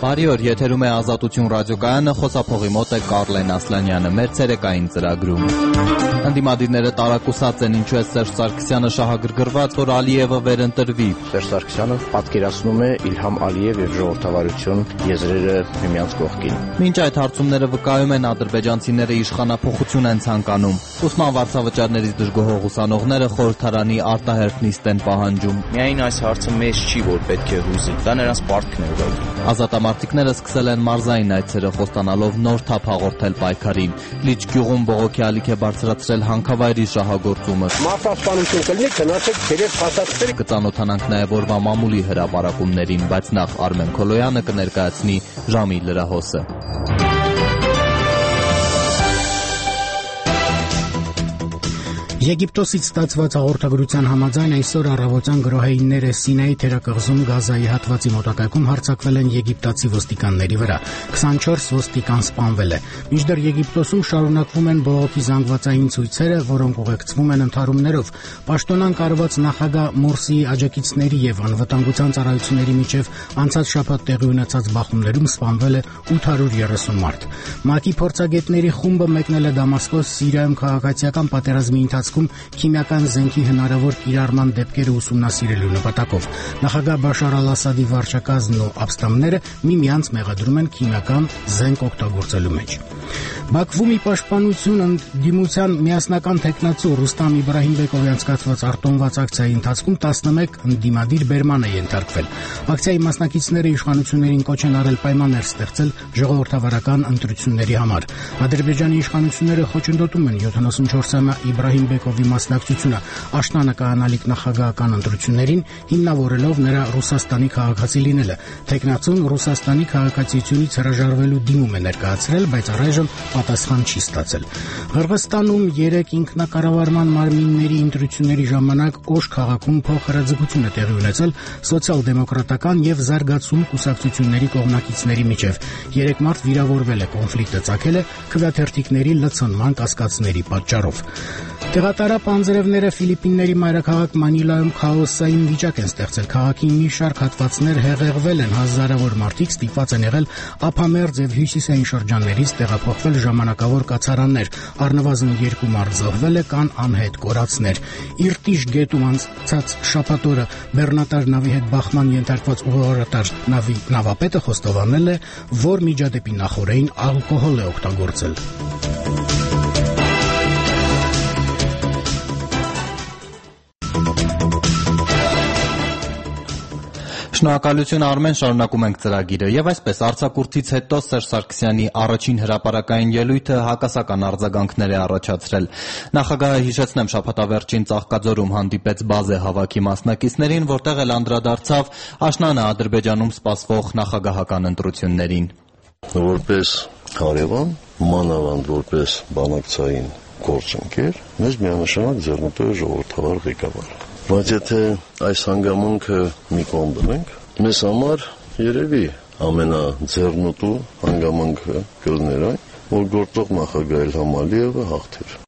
Բարի օր, եթերում է Ազատություն ռադիոկայանը, խոսափողի մոտ է Կարլեն Ասլանյանը, մեր ցերեկային ծրագրում։ Ընդդիմադիրները տարակուսած են, ինչու է Սերժ Սարգսյանը շահագրգռված, որ Ալիևը վերընտրվի։ Սերժ Սարգսյանը պատկերացնում է Իլհամ Ալիև եւ ժողովրդավարություն եզրերը միմյանց կողքին։ Մինչ այդ հարցումները վկայում են, ադրբեջանցիները իշխանափոխություն են ցանկանում։ Ուսման վարձավճարներից դժգոհող ուսանողները խորհրդարանի արտահերթ նիստ են պահանջում։ Միայն այս հարցը մեզ չի, որ պետք է հուզի։ Դա նրանց պարտքն է ուղղակի։ Ազատամարտիկները սկսել են մարզային այցերը, խոստանալով նոր թափ հաղորդել պայքարին։ Լիճ գյուղում բողոքի ալիք է բարձրացրել հանքավայրի շահագործումը։ Մարդասպանություն կլինի, գնացեք քերեզ փաստացրեք։ Կծանոթանանք նաև օրվա մամուլի հրապարակումներին, բայց նախ Արմեն Քոլոյանը կներկայացնի ժամի լրահոսը։ Եգիպտոսից ստացված հաղորդագրության համաձայն այսօր առավոտյան գրոհայինները Սինայի թերակղզում Գազայի հատվածի մոտակայքում հարձակվել են եգիպտացի ոստիկանների վրա։ 24 ոստիկան սպանվել է։ Մինչդեռ Եգիպտոսում շարունակվում են բողոքի զանգվածային ցույցերը, որոնք ուղեկցվում են ընդհարումներով։ Պաշտոնան կարված նախագահ Մորսիի աջակիցների եւ անվտանգության ծառայությունների միջև անցած շաբաթ տեղի ունեցած բախումներում սպանվել է 830 մարդ։ ՄԱԿ-ի փորձագետների խումբը մեկնել է Դամասկոս Սիրիայում քաղաքացիական պատերազմի ընթացքում քիմիական զենքի հնարավոր կիրառման դեպքերը ուսումնասիրելու նպատակով։ Նախագահ Բաշար Ալ-Ասադի վարչակազմն ու ապստամբները միմյանց մեղադրում են քիմիական զենք օգտագործելու մեջ։ Բաքվում ի պաշտպանություն ընդդիմության միասնական թեկնածու Ռուստամ Իբրահիմբեկովի անցկացված արտոնված ակցիայի ընթացքում 11 ընդդիմադիր բերման է ենթարկվել։ Ակցիայի մասնակիցները իշխանություններին կոչ են արել պայմաններ ստեղծել ժողովրդավարական ընտրությունների համար։ Ադրբեջանի իշխանությունները խոչընդոտում են 74-ամյա Իբրահիմբեկովի մասնակցությունը աշնանը կայանալիք նախագահական ընտրություններին, հիմնավորելով նրա Ռուսաստանի քաղաքացի լինելը։ Թեկնածուն Ռուսաստանի քաղաքացիությունից հրաժարվելու դիմում է ներկայացրել, բայց առայժմ պատասխան չի ստացել։ Ղրղստանում 3 ինքնակառավարման մարմինների ընտրությունների ժամանակ Օշ քաղաքում փոխհրաձգություն է տեղի ունեցել սոցիալ-դեմոկրատական եւ զարգացում կուսակցությունների կողմնակիցների միջև։ 3 մարդ վիրավորվել է, կոնֆլիկտը ծագել է քվեաթերթիկների լցոնման կասկածների պատճառով։ Տեղատարապ անձրևները Ֆիլիպինների մայրաքաղաք Մանիլայում քաոսային վիճակ են ստեղծել։ Քաղաքի մի շարք հատվածներ հեղեղվել են, հազարավոր մարդիկ ստիպված են եղել ափամերձ եւ հյուսիսային շրջաններից տեղափոխվել ժամանակավոր կացարաններ։ Առնվազն 2 մարդ զոհվել է, կան անհետ կորածներ։ Իրտիշ գետում անցած շաբաթ օրը բեռնատար նավի հետ բախման ենթարկված ուղղորդար նավի նավապետը խոստովանել է, որ միջադեպի նախօրեին ալկոհոլ է օգտագործել։ Շնորհակալություն Արմեն, շարունակում ենք ծրագիրը եւ այսպես արձակուրդից հետո Սերժ Սարգսյանի առաջին հրապարակային ելույթը հակասական արձագանքներ է առաջացրել։ Նախագահը, հիշեցնեմ, շաբաթավերջին Ծաղկաձորում հանդիպեց բազե հավաքի մասնակիցներին, որտեղ էլ անդրադարձավ աշնանը Ադրբեջանում սպասվող նախագահական ընտրություններին։ Որպես հարևան, մանավանդ որպես բանակցային գործընկեր, մեզ միանշանակ ձեռնտու է ժողովրդավար ղեկավարը։ Բայց եթե այս հանգամանքը մի կողմ դնենք, մեզ համար երևի ամենաձեռնտու հանգամանքը կլներ այն, որ գործող նախագահ Իլհամ Ալիևը հաղթեր։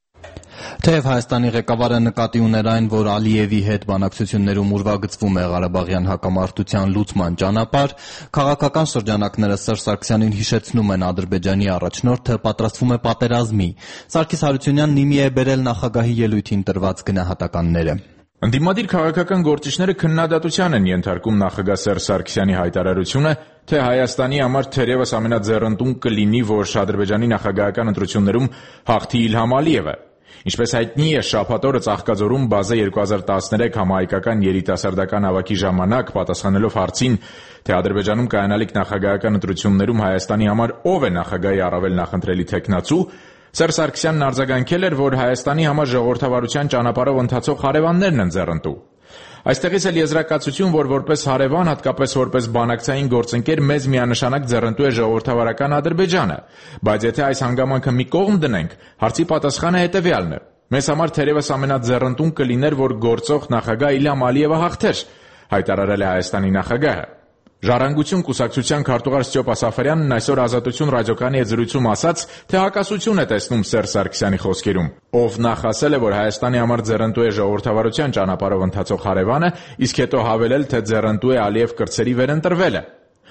Թեև Հայաստանի ղեկավարը նկատի ուներ այն, որ Ալիևի հետ բանակցություններում ուրվագծվում է Ղարաբաղյան հակամարտության լուծման ճանապարհ, քաղաքական շրջանակները Սերժ Սարգսյանին հիշեցնում են Ադրբեջանի առաջնորդը պատրաստվում է պատերազմի։ Սարգիս Հարությունյանն իմի է բերել նախագահի ելույթին տրված գնահատականները։ Ընդդիմադիր քաղաքական գործիչները քննադատության են ենթարկում նախագահ Սերժ Սարգսյանի հայտարարությունը, թե Հայաստանի համար թերևս ամենաձեռնտուն կլինի, որ Ադրբեջանի նախագահական ընտրություններում հաղթի Իլհամ Ալիևը։ Ինչպես հայտնի է, շաբաթ օրը Ծաղկաձորում բազե 2013 համահայկական երիտասարդական հավաքի ժամանակ պատասխանելով հարցին, թե Ադրբեջանում կայանալիք նախագահական ընտրություններում Հայաստանի համար ով է նախագահի առավել նախընտրելի թեկնածու, Սերժ Սարգսյանն արձագանքել էր, որ Հայաստանի համար ժողովրդավարության ճանապարհով ընթացող հարևաններն են ձեռնտու։ Այստեղից էլ եզրակացություն, որ որպես հարևան, հատկապես որպես բանակցային գործընկեր, մեզ միանշանակ ձեռնտու է ժողովրդավարական Ադրբեջանը, բայց եթե այս հանգամանքը մի կողմ դնենք, հարցի պատասխանը հետևյալն է. մեզ համար թերևս ամենաձեռնտուն կլիներ, որ գործող նախագահ Իլհամ Ալիևը հաղթեր, հայտարարել է Հայաստանի նախագահը։ Ժառանգություն կուսակցության քարտուղար Ստյոպ Ասաֆարյանն այսօր Ազատություն ռադիոկայանի հետ զրույցում ասաց, թե հակասություն է տեսնում Սերժ Սարգսյանի խոսքերում, ով նախ ասել է, որ Հայաստանի համար ձեռնտու է ժողովրդավարության ճանապարհով ընթացող հարևանը, իսկ հետո հավելել, թե ձեռնտու է Ալիև կրտսերի վերընտրվելը։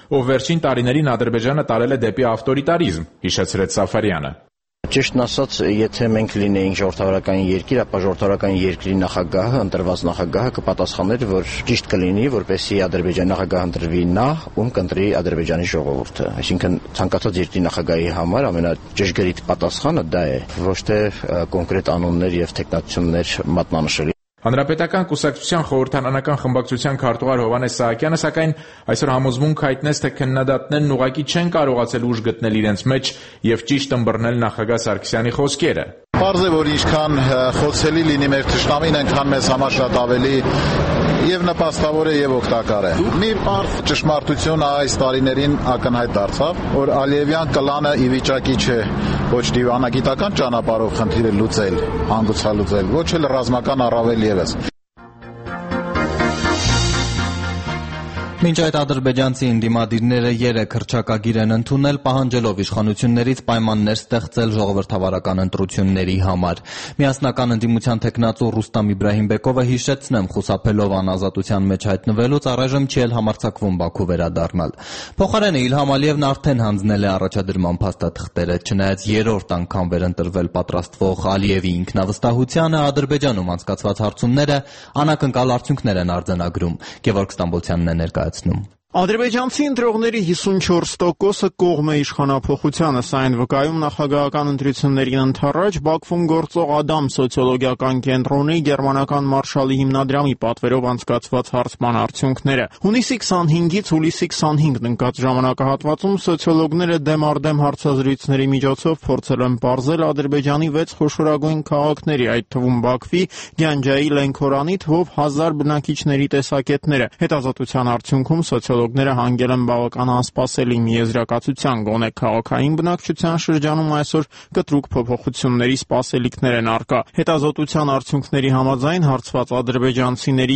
ով վերջին տարիներին Ադրբեջանը տարել է դեպի ավտորիտարիզմ, հիշեցրեց Սաֆարյանը։ Ճիշտն ասած, եթե մենք լինեինք ժողովրդավարական երկիր, ապա ժողովրդավարական երկրի նախագահը, ընտրված նախագահը կպատասխաներ, որ ճիշտ կլինի, որպեսզի Ադրբեջանի նախագահ ընտրվի նա, ում կընտրի Ադրբեջանի ժողովուրդը։ Այսինքն ցանկացած երկրի նախագահի համար ամենաճշգրիտ պատասխանը դա է, ոչ թե կոնկրետ անուններ եւ թեկնածություններ մատնանշել։ Հանրապետական կուսակցության խորհրդարանական խմբակցության քարտուղար Հովհաննես Սահակյանը սակայն այսօր համոզմունք հայտնեց, թե քննադատներն ուղղակի չեն կարողացել ուժ գտնել իրենց մեջ եւ ճիշտ ըմբռնել նախագահ Սարգսյանի խոսքերը։ Պարզ է, որ ինչքան խոցելի լինի մեր թշնամին, այնքան մեզ համար շատ ավելի եւ նպաստավոր է եւ օգտակար է։ Մի պարզ ճշմարտություն այս տարիներին ակնհայտ դարձավ, որ Ալիևյան կլանը ի վիճակի չէ ոչ դիվանագիտական ճանապարհով խնդիրը լուծել, հանգուցալուծել, ոչ էլ ռազմական առավել եւս։ Մինչ այդ ադրբեջանցի ընդդիմադիրները 3 հռչակագիր են ընդունել, պահանջելով իշխանություններից պայմաններ ստեղծել ժողովրդավարական ընտրությունների համար։ Միասնական ընդդիմության թեկնածու Ռուստամ Իբրահիմբեկովը հիշեցնեմ, խուսափելով անազատության մեջ հայտնվելուց առայժմ չի էլ համարձակվում Բաքու վերադառնալ։ Փոխարենը Իլհամ Ալիևն արդեն հանձնել է առաջադրման փաստաթղթերը, չնայած 3-րդ անգամ վերընտրվել պատրաստվող Ալիևի ինքնավստահությանը Ադրբեջանում անցկացված հարցումները անակնկալ արդյունքներ են արձանագրում։ Գևորգ Ստամբոլցյանն է ներկայացնում։ Ադրբեջանցի ընտրողների 54%-ը կողմ է իշխանափոխությանը, սա այն վկայում նախագահական ընտրություններին ընդառաջ Բաքվում գործող Ադամ սոցիոլոգիական կենտրոնի գերմանական Մարշալի հիմնադրամի պատվերով անցկացված հարցման արդյունքները։ Հունիսի 25-ից հուլիսի 25-ն ընկած ժամանակահատվածում սոցիոլոգները դեմ առ դեմ հարցազրույցների միջոցով փորձել են պարզել Ադրբեջանի 6 խոշորագույն քաղաքների, այդ թվում Բաքվի, Գյանջայի, Լենքորանի թվով 1000 բնակիչների տեսակետները։ Հետազոտության արդյունքում սոցիոլոգները հանգել են բավական անսպասելի մի եզրակացության, գոնե քաղաքային բնակչության շրջանում այսօր կտրուկ փոփոխությունների սպասելիքներ են առկա։ Հետազոտության արդյունքների համաձայն հարցված ադրբեջանցիների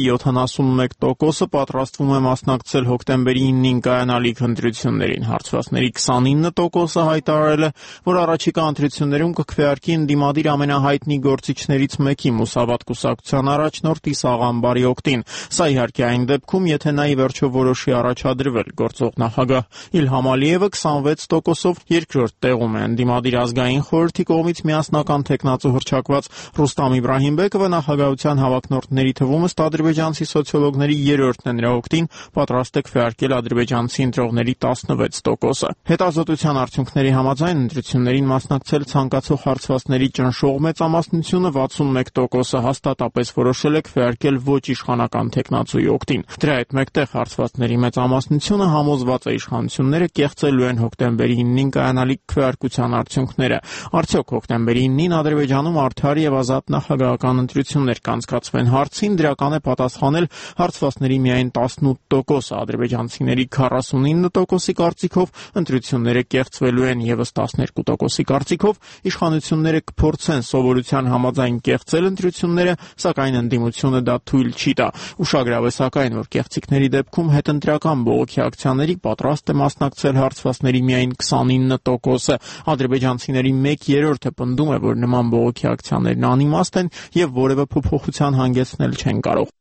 71%-ը պատրաստվում է մասնակցել հոկտեմբերի 9-ին կայանալիք ընտրություններին։ Հարցվածների 29%-ը հայտարարել է, որ առաջիկա ընտրություններում կքվեարկի ընդդիմադիր ամենահայտնի գործիչներից մեկի Մուսավատ կուսակցության առաջնորդ Իսաղ Ամբարի օգտին։ Սա իհարկե այն դեպքում, եթե նա ի վերջո որոշի առաջադրվել գործող նախագահ։ Իլհամ Ալիևը 26%-ով երկրորդ տեղում է։ Ընդդիմադիր ազգային խորհրդի կողմից միասնական թեկնածու հռչակված Ռուստամ Իբրահիմբեկովը նախագահության հավակնորդների թվում ըստ ադրբեջանցի սոցիոլոգների 3-րդն է, նրա օգտին պատրաստ է քվեարկել ադրբեջանցի ընտրողների 16%-ը։ Հետազոտության արդյունքների համաձայն ընտրություններին մասնակցել ցանկացող հարցվածների ճնշող մեծամասնությունը 61%-ը հաստատապես որոշել է քվեարկել ոչ իշխանական թեկնածուի օգտին։ Դրա հետ մեկտեղ հարցվածների մեծամասնությունը համոզված է իշխանությունները կեղծելու են հոկտեմբերի 9-ին կայանալիք քվեարկության արդյունքները։ Արդյոք հոկտեմբերի 9-ին Ադրբեջանում արդար եւ ազատ նախագահական ընտրություններ կանցկացվեն հարցին դրական է պատասխանել հարցվածների միայն 18%-ը, ադրբեջանցիների 49%-ի կարծիքով ընտրությունները կեղծվելու են եւս 12%-ի կարծիքով իշխանությունները կփորձեն սովորության համաձայն կեղծել ընտրությունները, սակայն ընդդիմությունը դա թույլ չի տա։ Ուշագրավ է սակայն, որ կեղծիքների դեպքում հետընտրական բողոքի ակցիաների պատրաստ է մասնակցել հարցվածների միայն 29%-ը։ Ադրբեջանցիների 1/3-ը պնդում է, որ նման բողոքի ակցիաներն անիմաստ են եւ որևէ փոփոխության հանգեցնել չեն կարող։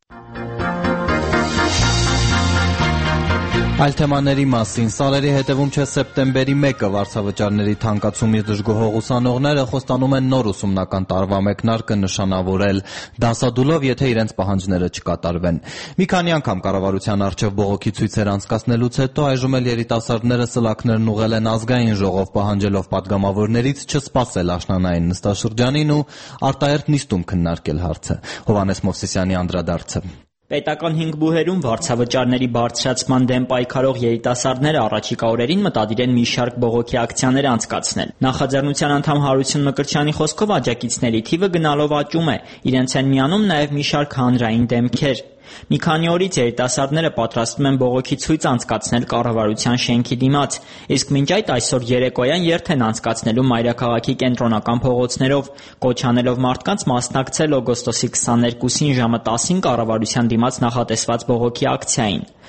Այլ թեմաների մասին սարերի հետևում չէ սեպտեմբերի 1-ը վարձավճարների թանկացումից դժգոհող ուսանողները խոստանում են նոր ուսումնական տարվա մեկնարկը նշանավորել դասադուլով, եթե իրենց պահանջները չկատարվեն։ Մի քանի անգամ կառավարության առջև բողոքի ցույցեր անցկացնելուց հետո այժմ էլ երիտասարդները սլաքներն ուղղել են ազգային ժողով պահանջելով պատգամավորներից չսպասել աշնանային նստաշրջանին ու արտահերթ նիստում քննարկել հարցը։ Հովհաննես Մովսիսյանի անդրադարձը։ Պետական 5 բուհերում վարձավճարների բարձրացման դեմ պայքարող երիտասարդները առաջիկա օրերին մտադիր են մի շարք բողոքի ակցիաներ անցկացնել։ Նախաձեռնության անդամ Հարություն Մկրտչյանի խոսքով աջակիցների թիվը գնալով աճում է, իրենց են միանում նաև մի շարք հանրային դեմքեր։ Մի քանի օրից երիտասարդները պատրաստվում են բողոքի ցույց անցկացնել կառավարության շենքի դիմաց, իսկ մինչ այդ այսօր երեկոյան երթ են անցկացնելու մայրաքաղաքի կենտրոնական փողոցներով, կոչ անելով մարդկանց մասնակցել օգոստոսի 22-ին ժամը 10-ին կառավարության դիմաց նախատեսված բողոքի ակցիային։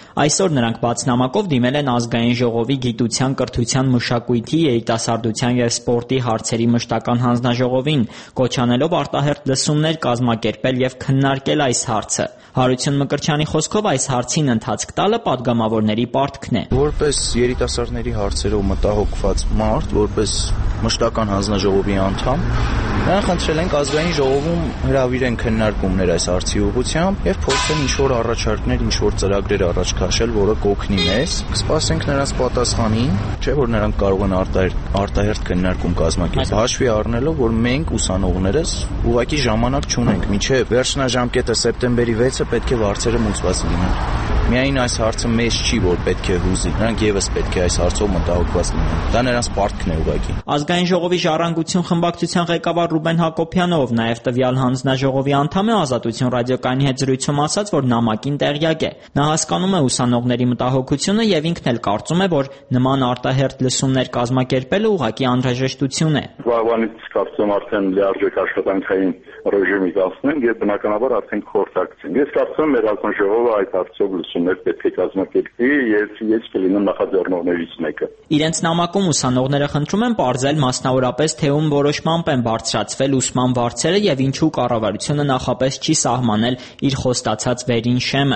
Այսօր նրանք բաց նամակով դիմել են ազգային ժողովի գիտության, կրթության, մշակույթի, երիտասարդության և սպորտի հարցերի մշտական հանձնաժողովին, կոչ անելով արտահերթ լսումներ կազմակերպել և քննարկել այս հարցը։ Հարություն Մկրտչյանի խոսքով այս հարցին ընթացք տալը պատգամավորների պարտքն է։ Որպես երիտասարդների հարցերով մտահոգված մարդ, որպես մշտական հանձնաժողովի անդամ, նրանք խնդրել ենք ազգային ժողովում հրավիրեն քննարկումներ այս հարցի ուղղությամբ եւ փորձեն ինչ-որ առաջարկներ, ինչ-որ ծրագրեր առաջ քաշել, որը կօգնի մեզ։ Կսպասենք նրանց պատասխանին, չէ՞ որ նրանք կարող են արտահերթ քննարկում կազմակերպել։ Հաշվի առնելով, որ մենք ուսանողներս ուղղակի ժամանակ չունենք, մինչեւ վերջնաժամկետը սեպտեմբերի 6-ը պետք է վարձերը մուծված լինեն։ Միայն այս հարցը մեզ չի, որ պետք է հուզի։ Նրանք եւս պետք է այս հարցով մտահոգված լինեն։ Դա նրանց պարտքն է ուղղակի։ Ազգային ժողովի ժառանգություն խմբակցության ղեկավար Ռուբեն Հակոբյանով, նաև տվյալ հանձնաժողովի անդամ է Ազատություն ռադիոկայանի հետ զրույցում ասաց, որ նամակին տեղյակ է։ Նա հասկանում է ուսանողների մտահոգությունը եւ ինքն էլ կարծում է, որ նման արտահերթ լսումներ կազմակերպելը ուղղակի անհրաժեշտություն է։ Վաղվանից կարծում արդեն լիարժեք աշխատանքային ռեժիմի կազմենք եւ բնականաբար արդեն կխորհրդակցենք։ Ես կարծում եմ մեր ակոն ժողովը այդ հարցով լսումներ պետք է կազմակերպի եւ ես կլինեմ նախաձեռնողներից մեկը։ Իրենց նամակում ուսանողները խնդրում են պարզել մասնավորապես թե ում որոշմամբ են բարձրացվել ուսման վարձերը եւ ինչու կառավարությունը նախապես չի սահմանել իր խոստացած վերին շեմը։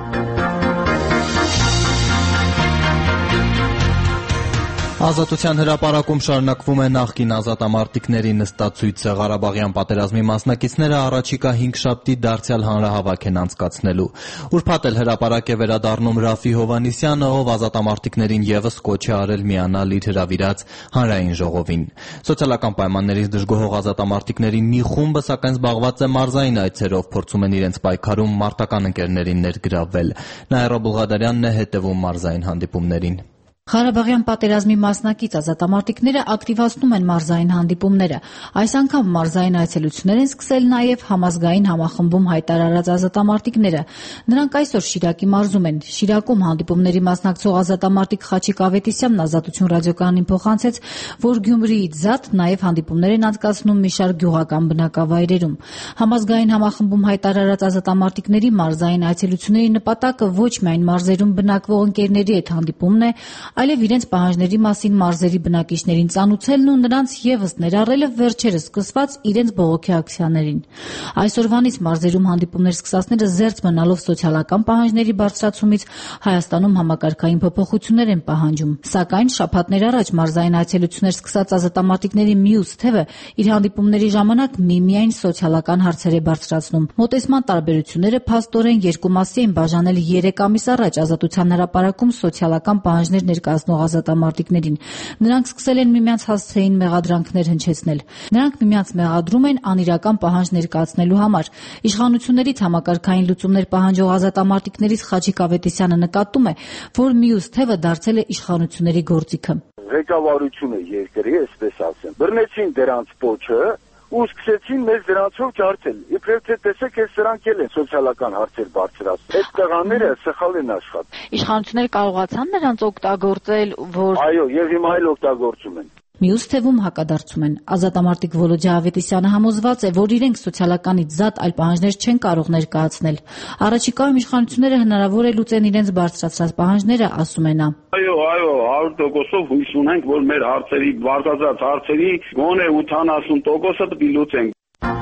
Ազատության հրապարակում շարունակվում է նախկին ազատամարտիկների նստացույցը։ Ղարաբաղյան պատերազմի մասնակիցները առաջիկա 5 շաբթի դարձյալ հանրահավաք են անցկացնելու։ Ուրբաթ էլ հրապարակ է վերադառնում Ռաֆի Հովհաննիսյանը, ով ազատամարտիկներին եւս կոչ է արել միանալ իր հրավիրած հանրային ժողովին։ Սոցիալական պայմաններից դժգոհող ազատամարտիկների մի խումբը սակայն զբաղված է մարզային այցերով, փորձում են իրենց պայքարում մարտական ընկերներին ներգրավվել։ Նաիրա Բուլղադարյանն է հետևում մարզային հանդիպումներին։ Ղարաբաղյան պատերազմի մասնակից ազատամարտիկները ակտիվացնում են մարզային հանդիպումները։ Այս անգամ մարզային այցելություններ են սկսել նաև համազգային համախմբում հայտարարած ազատամարտիկները։ Նրանք այսօր Շիրակի մարզում են։ Շիրակում հանդիպումների մասնակցող ազատամարտիկ Խաչիկ Ավետիսյանն Ազատություն ռադիոկայանին փոխանցեց, որ Գյումրիից զատ նաև հանդիպումներ են անցկացնում մի շարք գյուղական բնակավայրերում։ Համազգային համախմբում հայտարարած ազատամարտիկների մարզային այցելությունների նպատակը ոչ միայն մարզերում բնակվող ընկերների հետ հանդիպումն է, այլև իրենց պահանջների մասին մարզերի բնակիչներին ծանուցելն ու նրանց եւս ներառելը վերջերս սկսված իրենց բողոքի ակցիաներին։ Այսօրվանից մարզերում հանդիպումներ սկսածները զերծ մնալով սոցիալական պահանջների բարձրացումից Հայաստանում համակարգային փոփոխություններ են պահանջում։ Սակայն շաբաթներ առաջ մարզային այցելություններ սկսած ազատամարտիկների մյուս թևը իր հանդիպումների ժամանակ միմիայն սոցիալական հարցեր է բարձրացնում։ Մոտեցման տարբերությունները փաստորեն երկու մասի են բաժանել 3 ամիս առաջ Ազատության հրապարակում սոցիալական պահանջներ ներկայացնող ազատամարտիկներին։ Նրանք սկսել են միմյանց հասցեին մեղադրանքներ հնչեցնել։ Նրանք միմյանց մեղադրում են անիրական պահանջ ներկայացնելու համար։ Իշխանություններից համակարգային լուծումներ պահանջող ազատամարտիկներից Խաչիկ Ավետիսյանը նկատում է, որ մյուս թևը դարձել է իշխանությունների գործիքը։ Ղեկավարությունը երկրի, այսպես ասեմ, բռնեցին դրանց պոչը ու սկսեցին մեզ դրանցով ջարդել։ Իբրև թե տեսեք, այս սրանք էլ են սոցիալական հարցեր բարձրացնում։ Այդ տղաները սխալ են աշխատում։ Իշխանությունները կարողացան նրանց օգտագործել, որ Այո, եւ հիմա էլ օգտագործում են։ Մյուս թվում հակադարձում են։ Ազատամարտիկ Վոլոդիա Ավետիսյանը համոզված է, որ իրենք սոցիալականից զատ այլ պահանջներ չեն կարող ներկայացնել։ Առաջիկայում իշխանությունները հնարավոր է լուծեն իրենց բարձրացրած պահանջները, ասում է նա։ Այո, 100%-ով հույս ունենք, որ մեր հարցերի, բարձրացած հարցերի գոնե 80%-ը պետք է լուծենք։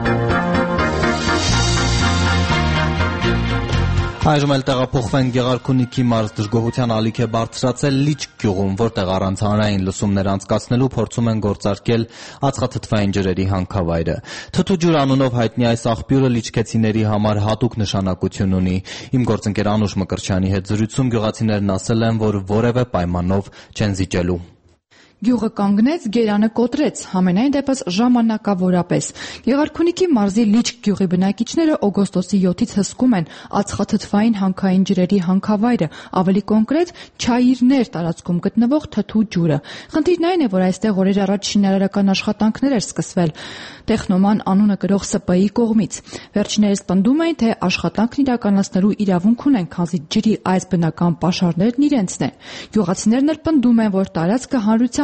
Այժմ էլ տեղափոխվենք Գեղարքունիքի մարզ դժգոհության ալիք է բարձրացել Լիճք գյուղում, որտեղ առանց հանրային լսումներ անցկացնելու փորձում են գործարկել ածխաթթվային ջրերի հանքավայրը։ Թթու ջուր անունով հայտնի այս աղբյուրը լիճքեցիների համար հատուկ նշանակություն ունի։ Իմ գործընկեր Անուշ Մկրտչյանի հետ զրույցում գյուղացիներն ասել են, որ որևէ պայմանով չեն զիջելու։ Գյուղը կանգնեց, գերանը կոտրեց, համենայն դեպս ժամանակավորապես։ Գեղարքունիքի մարզի Լիճք գյուղի բնակիչները օգոստոսի 7-ից հսկում են ածխաթթվային հանքային ջրերի հանքավայրը, ավելի կոնկրետ Չայիրներ տարածքում գտնվող թթու ջուրը։ Խնդիրն այն է, որ այստեղ օրեր առաջ շինարարական աշխատանքներ էր սկսվել Տեխնոման անունը կրող ՍՊ-ի կողմից։ Վերջիններս պնդում էին, թե աշխատանքն իրականացնելու իրավունք ունեն, քանզի ջրի այս բնական պաշարներն իրենցն են։ Գյուղացիներն էլ պնդում են, որ տարածքը հանրության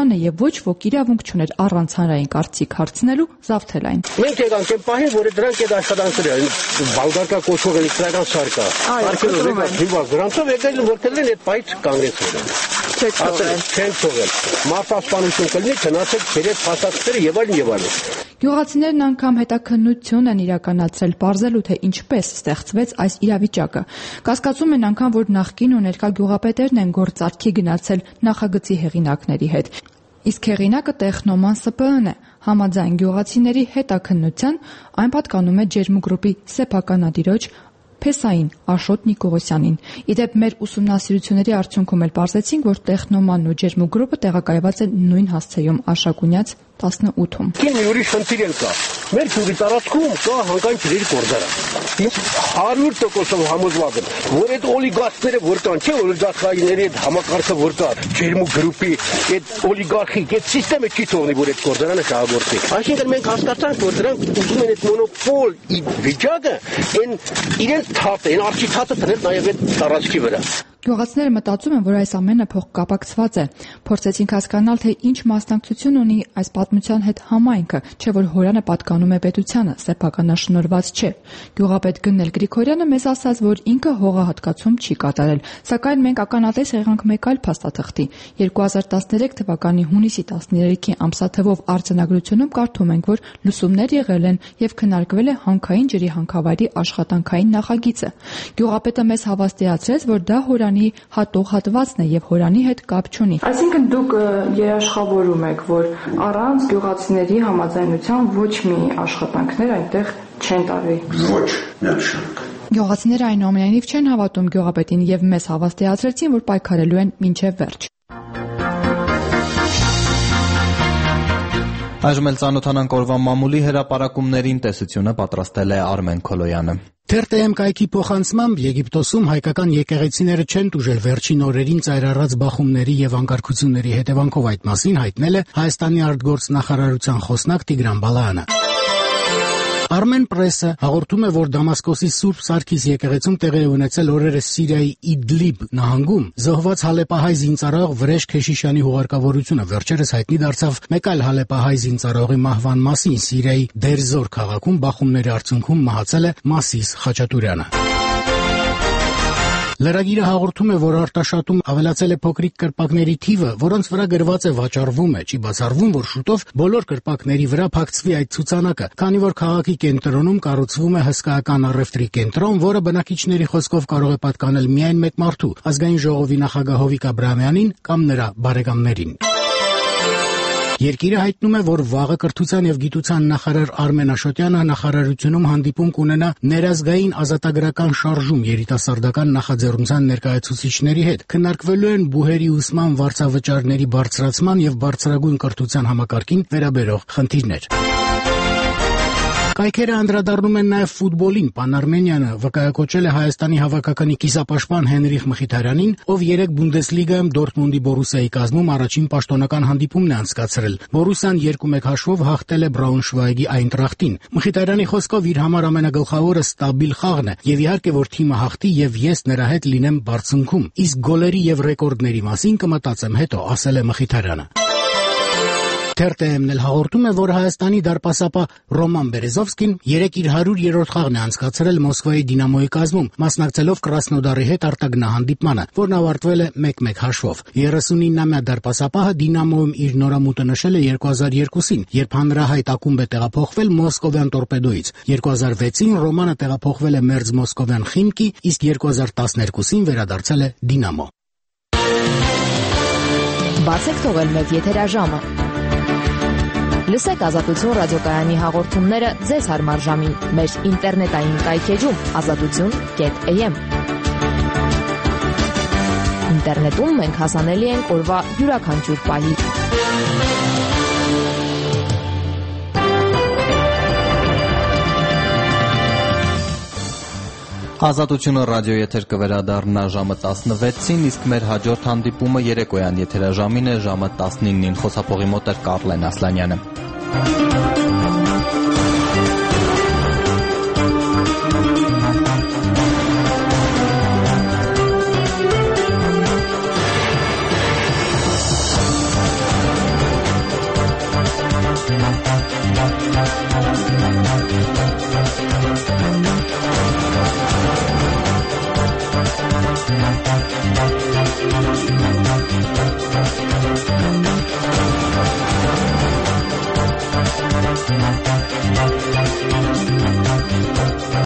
Սարգսյանը եւ ոչ ոք իրավունք չուներ առանց հանրային կարծիք հարցնելու զավթել այն։ Մենք եկանք այն պահին, որ դրանք այդ աշխատանքները բալգարկա կոչվող էլեկտրական սարքա։ Դրանցով եկել որտեղ են այդ պայծ կանգնեցել։ Չեն թողել։ Մարդասպանություն կլինի, գնացեք քերեць փաստաթղթերը եւ այլն եւ այլն։ Գյուղացիներն անգամ հետաքննություն են իրականացրել բարձելու թե ինչպես ստեղծվեց այս իրավիճակը։ Կասկածում են անգամ, որ նախկին ու ներկա գյուղապետերն են գործարքի գնացել նախագծի հեղինակների հետ։ Իսկ հեղինակը տեխնոման ՍՊԸ-ն է։ Համաձայն գյուղացիների հետաքննության այն պատկանում է Ջերմուգրուպի սեփականատիրոջ Փեսային Աշոտ Նիկողոսյանին։ Իդեպ մեր ուսումնասիրությունների արդյունքում էլ պարզեցինք, որ տեխնոմանն ու Ջերմուգրուպը տեղակայված են նույն հասցեում Աշակունյաց 18-ում։ Կին ուրիշ խնդիր կա։ Մեր գյուղի տարածքում կա հանգային ջրերի գործարան։ 100% համոզված եմ, որ այդ օլիգարխները որ կան, չէ՞ օլիգարխայինների այդ համակարգը որ կա, Ջերմուգրուպի այդ օլիգարխիկ այդ համակարգը չի թողնի, որ այդ գործարանը շահագործի։ Այսինքն մենք հասկացանք, որ դրանք ուզում են այդ մոնոպոլ վիճակը իրենց թաթը, այն արժի թաթը դնել նաև այդ տարածքի վրա։ Գյուղացիները մտածում են, որ այս ամենը փոխկապակցված է։ Փորձեցինք հասկանալ, թե ինչ մասնակցություն ունի այս պատմության հետ համայնքը, չէ՞ որ հորանը պատկանում է պետությանը, սեփականաշնորհված չէ։ Գյուղապետ Գնել Գրիգորյանը մեզ ասաց, որ ինքը հողահատկացում չի կատարել, սակայն մենք ականատես եղանք մեկ այլ փաստաթղթի։ 2013 թվականի հունիսի 13-ի ամսաթվով արձանագրությունում կարդում ենք, որ լուսումներ եղել են եւ քննարկվել է հանքային ջրի հանքավայրի աշխատանքային նախագիծը։ Գյուղապետը մեզ հավաստիացրեց, որ դա հորանի հատող հատվածն է եւ հորանի հետ կապ չունի։ Այսինքն դուք երաշխավորում եք, որ առանց գյուղացիների համաձայնության ոչ մի աշխատանքներ այնտեղ չեն տարվի։ Ոչ, միանշանակ։ Գյուղացիները այնուամենայնիվ չեն հավատում գյուղապետին եւ մեզ հավաստիացրեցին, որ պայքարելու են մինչեւ վերջ։ Այժմ էլ ծանոթանանք օրվա մամուլի հրապարակումներին, տեսությունը պատրաստել է Արմեն Քոլոյանը։ TRTM կայքի փոխանցմամբ Եգիպտոսում հայկական եկեղեցիները չեն տուժել վերջին օրերին ծայրառած բախումների եւ անկարգությունների հետևանքով, այդ մասին հայտնել է Հայաստանի արտգործնախարարության խոսնակ Տիգրան Բալայանը։ Armen Press-ը հաղորդում է, որ Դամասկոսի Սուրբ Սարգիս եկեղեցում տեղի է ունեցել օրերս Սիրիայի Իդլիբ նահանգում զոհված հալեպահայ զինծառայող Վրեժ Քեշիշյանի հուղարկավորությունը։ Վերջերս հայտնի դարձավ մեկ այլ հալեպահայ զինծառայողի մահվան մասին։ Սիրիայի Դերզոր քաղաքում բախումների արդյունքում մահացել է Մասիս Խաչատուրյանը։ Լրագիրը հաղորդում է, որ Արտաշատում ավելացել է փոքրիկ կրպակների թիվը, որոնց վրա գրված է վաճառվում է։ Չի բացառվում, որ շուտով բոլոր կրպակների վրա փակցվի այդ ցուցանակը, քանի որ քաղաքի կենտրոնում կառուցվում է հսկայական առևտրի կենտրոն, որը բնակիչների խոսքով կարող է պատկանել միայն մեկ մարդու՝ ազգային ժողովի նախագահ Հովիկ Աբրահամյանին կամ նրա բարեկամներին։ Երկիրը հայտնում է, որ վաղը կրթության եւ գիտության նախարար Արմեն Աշոտյանը նախարարությունում հանդիպում կունենա ներազգային ազատագրական շարժում երիտասարդական նախաձեռնության ներկայացուցիչների հետ։ Քննարկվելու են բուհերի ուսման վարձավճարների բարձրացման եւ բարձրագույն կրթության համակարգին վերաբերող խնդիրներ։ Կայքերը անդրադառնում են նաև ֆուտբոլին։ Պան Արմենյանը վկայակոչել է Հայաստանի հավաքականի կիսապաշտպան Հենրիխ Մխիթարյանին, ով 3 Բունդեսլիգայում Դորտմունդի Բորուսիայի կազմում առաջին պաշտոնական հանդիպումն է անցկացրել։ Բորուսիան 2-1 հաշվով հաղթել է Բրաունշվայգի Այնտրախտին։ Մխիթարյանի խոսքով իր համար ամենագլխավորը ստաբիլ խաղն է, եւ իհարկե որ թիմը հաղթի եւ ես նրա հետ լինեմ բարձունքում։ Իսկ գոլերի եւ ռեկորդների մասին կմտածեմ հետո, ասել է Մխիթարյանը։ TRTM-ն էլ հաղորդում է, որ Հայաստանի դարպասապահ Ռոման Բերեզովսկին 3 իր 100-րդ խաղն է անցկացրել Մոսկվայի Դինամոյի կազմում, մասնակցելով Կրասնոդարի հետ արտագնահանդիպմանը, որն ավարտվել է 1-1 հաշվով։ 39-ամյա դարպասապահը Դինամոյում իր նորամուտը նշել է 2002-ին, երբ հանրահայտ ակումբ է տեղափոխվել Մոսկովյան Տորպեդոից։ 2006-ին Ռոմանը տեղափոխվել է Մերձ Մոսկովյան Խիմկի, իսկ 2012-ին վերադարձել է Դինամո։ Բացեք թողել մեծ եթերաժամը։ Լսեք Ազատություն ռադիոկայանի հաղորդումները ձեզ հարմար ժամին մեր ինտերնետային կայքեջում azatutun.am։ Ինտերնետում մենք հասանելի ենք օրվա յուրաքանչյուր պահի։ Ազատությունը ռադիոեթեր կվերադառնա ժամը 16-ին, իսկ մեր հաջորդ հանդիպումը երեկոյան եթերաժամին է ժամը 19-ին։ Խոսափողի մոտ է Կարլեն Ասլանյանը։